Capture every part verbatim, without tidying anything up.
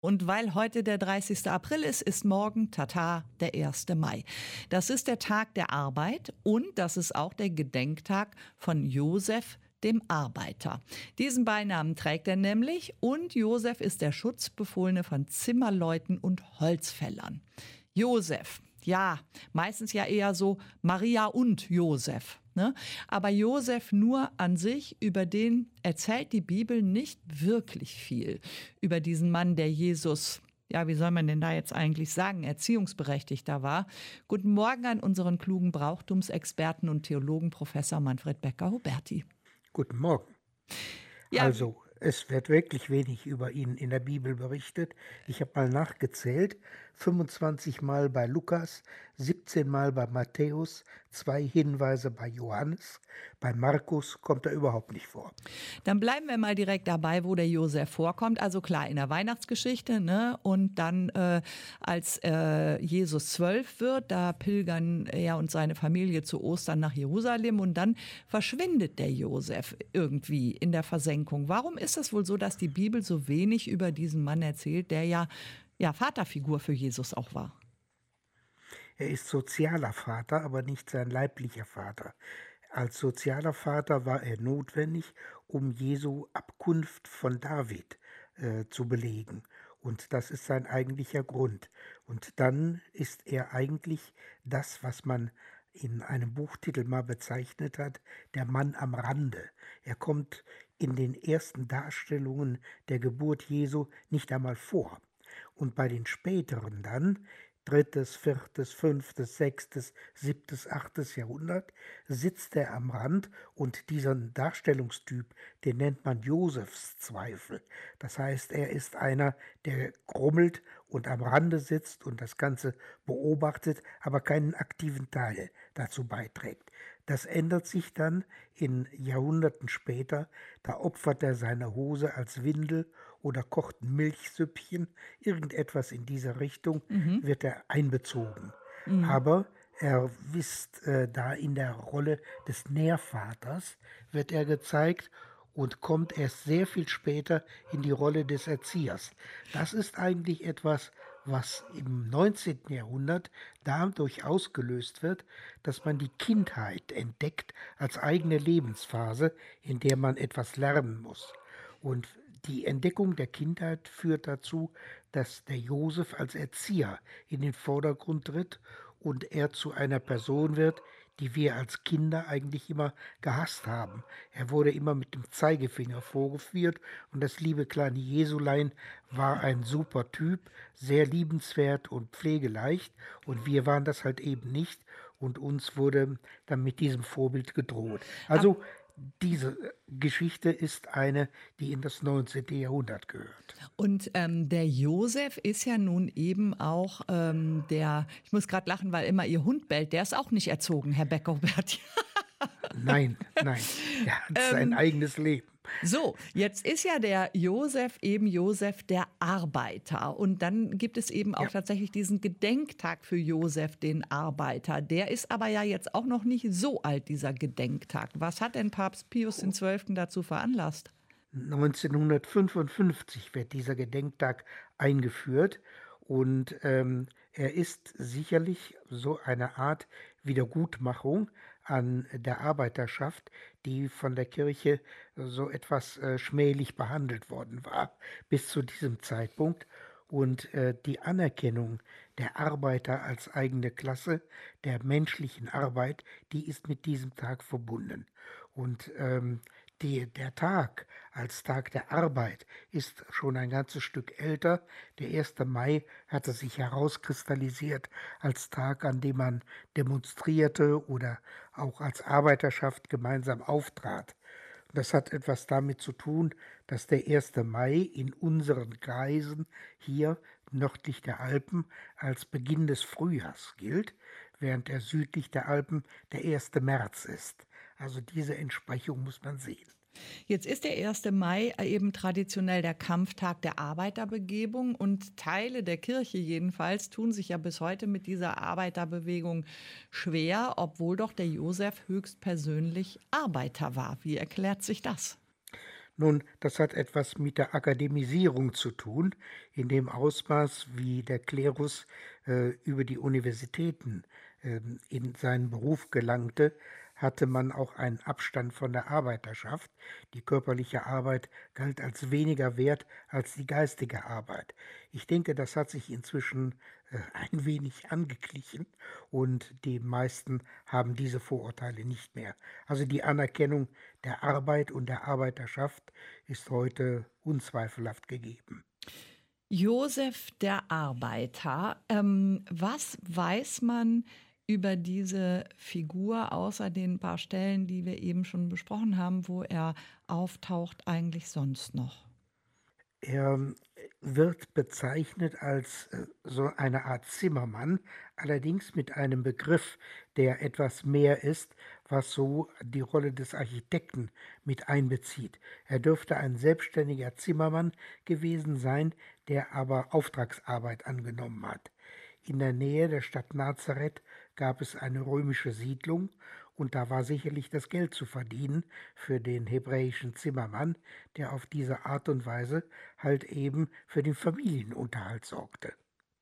Und weil heute der dreißigste April ist, ist morgen, tata, der erste Mai. Das ist der Tag der Arbeit und das ist auch der Gedenktag von Josef, dem Arbeiter. Diesen Beinamen trägt er nämlich und Josef ist der Schutzbefohlene von Zimmerleuten und Holzfällern. Josef, ja, meistens ja eher so Maria und Josef. Ne? Aber Josef nur an sich, über den erzählt die Bibel nicht wirklich viel. Über diesen Mann, der Jesus, ja, wie soll man denn da jetzt eigentlich sagen, erziehungsberechtigter war. Guten Morgen an unseren klugen Brauchtumsexperten und Theologen Professor Manfred Becker-Huberti. Guten Morgen. Ja, Also, es wird wirklich wenig über ihn in der Bibel berichtet. Ich habe mal nachgezählt, fünfundzwanzig Mal bei Lukas, siebzehn Mal bei Matthäus, zwei Hinweise bei Johannes. Bei Markus kommt er überhaupt nicht vor. dann bleiben wir mal direkt dabei, wo der Josef vorkommt. Also klar, in der Weihnachtsgeschichte, ne? Und dann, äh, als äh, Jesus zwölf wird, da pilgern er und seine Familie zu Ostern nach Jerusalem und dann verschwindet der Josef irgendwie in der Versenkung. Warum ist es wohl so, dass die Bibel so wenig über diesen Mann erzählt, der ja, ja Vaterfigur für Jesus auch war? Er ist sozialer Vater, aber nicht sein leiblicher Vater. Als sozialer Vater war er notwendig, um Jesu Abkunft von David äh, zu belegen. Und das ist sein eigentlicher Grund. Und dann ist er eigentlich das, was man in einem Buchtitel mal bezeichnet hat, der Mann am Rande. Er kommt in den ersten Darstellungen der Geburt Jesu nicht einmal vor. Und bei den späteren dann, drittes, viertes, fünftes, sechstes, siebtes, achtes Jahrhundert, sitzt er am Rand und diesen Darstellungstyp, den nennt man Josefszweifel. Das heißt, er ist einer, der grummelt und am Rande sitzt und das Ganze beobachtet, aber keinen aktiven Teil dazu beiträgt. Das ändert sich dann in Jahrhunderten später, da opfert er seine Hose als Windel oder kocht ein Milchsüppchen, irgendetwas in dieser Richtung wird er einbezogen. Aber er ist äh, da in der Rolle des Nährvaters, wird er gezeigt und kommt erst sehr viel später in die Rolle des Erziehers. Das ist eigentlich etwas, was im neunzehnten Jahrhundert dadurch ausgelöst wird, dass man die Kindheit entdeckt als eigene Lebensphase, in der man etwas lernen muss. Und die Entdeckung der Kindheit führt dazu, dass der Josef als Erzieher in den Vordergrund tritt und er zu einer Person wird, die wir als Kinder eigentlich immer gehasst haben. Er wurde immer mit dem Zeigefinger vorgeführt und das liebe kleine Jesulein war ein super Typ, sehr liebenswert und pflegeleicht und wir waren das halt eben nicht und uns wurde dann mit diesem Vorbild gedroht. Also diese Geschichte ist eine, die in das neunzehnte Jahrhundert gehört. Und ähm, der Josef ist ja nun eben auch ähm, der, ich muss gerade lachen, weil immer ihr Hund bellt, der ist auch nicht erzogen, Herr Becker-Huberti. Nein, nein, er hat sein eigenes Leben. So, jetzt ist ja der Josef eben Josef der Arbeiter. Und dann gibt es eben auch Ja. tatsächlich diesen Gedenktag für Josef, den Arbeiter. Der ist aber ja jetzt auch noch nicht so alt, dieser Gedenktag. Was hat denn Papst Pius der Zwölfte dazu veranlasst? neunzehnhundertfünfundfünfzig wird dieser Gedenktag eingeführt und ähm, er ist sicherlich so eine Art Wiedergutmachung an der Arbeiterschaft, die von der Kirche so etwas äh, schmählich behandelt worden war bis zu diesem Zeitpunkt. Und äh, die Anerkennung der Arbeiter als eigene Klasse, der menschlichen Arbeit, die ist mit diesem Tag verbunden. Und ähm, die, der Tag als Tag der Arbeit ist schon ein ganzes Stück älter. Der erste Mai hatte sich herauskristallisiert als Tag, an dem man demonstrierte oder auch als Arbeiterschaft gemeinsam auftrat. Das hat etwas damit zu tun, dass der erste Mai in unseren Kreisen hier nördlich der Alpen als Beginn des Frühjahrs gilt, während er südlich der Alpen der erste März ist. Also diese Entsprechung muss man sehen. Jetzt ist der erste Mai eben traditionell der Kampftag der Arbeiterbewegung und Teile der Kirche jedenfalls tun sich ja bis heute mit dieser Arbeiterbewegung schwer, obwohl doch der Josef höchstpersönlich Arbeiter war. Wie erklärt sich das? Nun, das hat etwas mit der Akademisierung zu tun, in dem Ausmaß, wie der Klerus äh, über die Universitäten ähm, in seinen Beruf gelangte, hatte man auch einen Abstand von der Arbeiterschaft. Die körperliche Arbeit galt als weniger wert als die geistige Arbeit. Ich denke, das hat sich inzwischen äh, ein wenig angeglichen und die meisten haben diese Vorurteile nicht mehr. Also die Anerkennung der Arbeit und der Arbeiterschaft ist heute unzweifelhaft gegeben. Josef der Arbeiter, ähm, was weiß man über diese Figur, außer den paar Stellen, die wir eben schon besprochen haben, wo er auftaucht, eigentlich sonst noch? Er wird bezeichnet als äh, so eine Art Zimmermann, allerdings mit einem Begriff, der etwas mehr ist, was so die Rolle des Architekten mit einbezieht. Er dürfte ein selbstständiger Zimmermann gewesen sein, der aber Auftragsarbeit angenommen hat. In der Nähe der Stadt Nazareth gab es eine römische Siedlung und da war sicherlich das Geld zu verdienen für den hebräischen Zimmermann, der auf diese Art und Weise halt eben für den Familienunterhalt sorgte.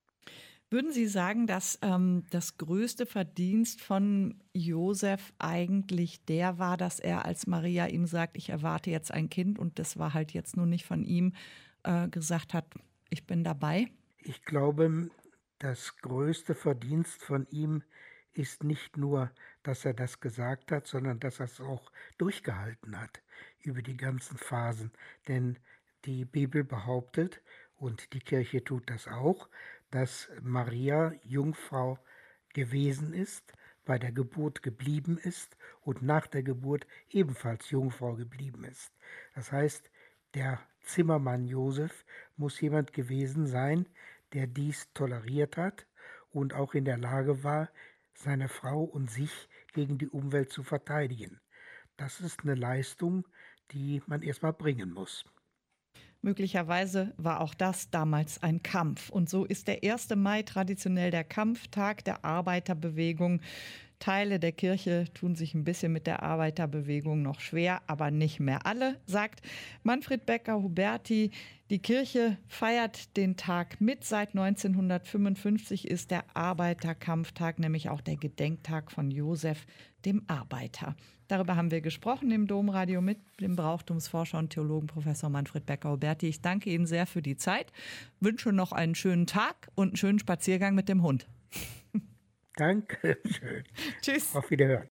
Würden Sie sagen, dass ähm, das größte Verdienst von Josef eigentlich der war, dass er, als Maria ihm sagt, ich erwarte jetzt ein Kind und das war halt jetzt nur nicht von ihm, äh, gesagt hat, ich bin dabei? Ich glaube, das größte Verdienst von ihm ist nicht nur, dass er das gesagt hat, sondern dass er es auch durchgehalten hat über die ganzen Phasen. Denn die Bibel behauptet, und die Kirche tut das auch, dass Maria Jungfrau gewesen ist, bei der Geburt geblieben ist und nach der Geburt ebenfalls Jungfrau geblieben ist. Das heißt, der Zimmermann Josef muss jemand gewesen sein, der dies toleriert hat und auch in der Lage war, seine Frau und sich gegen die Umwelt zu verteidigen. Das ist eine Leistung, die man erstmal bringen muss. Möglicherweise war auch das damals ein Kampf. Und so ist der erste Mai traditionell der Kampftag der Arbeiterbewegung. Teile der Kirche tun sich ein bisschen mit der Arbeiterbewegung noch schwer, aber nicht mehr alle, sagt Manfred Becker-Huberti. Die Kirche feiert den Tag mit. Seit neunzehnhundertfünfundfünfzig ist der Arbeiterkampftag, nämlich auch der Gedenktag von Josef, dem Arbeiter. Darüber haben wir gesprochen im Domradio mit dem Brauchtumsforscher und Theologen Professor Manfred Becker-Huberti. Ich danke Ihnen sehr für die Zeit, wünsche noch einen schönen Tag und einen schönen Spaziergang mit dem Hund. Danke schön. Tschüss. Auf Wiederhören.